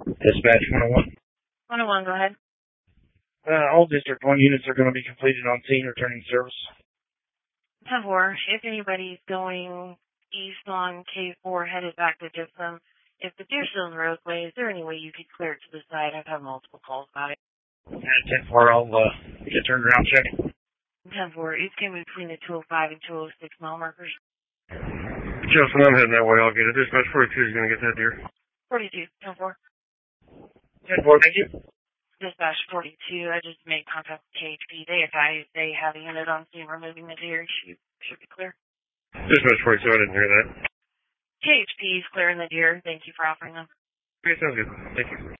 Dispatch 101. 101, go ahead. All District 1 units are going to be completed on scene returning service. 10-4, if anybody's going east on K4 headed back to Gypsum, if the deer's still in the roadway, is there any way you could clear it to the side? I've had multiple calls about it. 10-4, I'll get turned around checking. 10-4, east came between the 205 and 206 mile markers. Justin, I'm heading that way. I'll get it. Dispatch 42 is going to get that deer. 42, 10-4. 10-4, thank you. Dispatch 42, I just made contact with KHP. They advised they have a unit on scene removing the deer. Should be clear. Dispatch 42, I didn't hear that. KHP is clearing the deer. Thank you for offering them. Okay, sounds good. Thank you.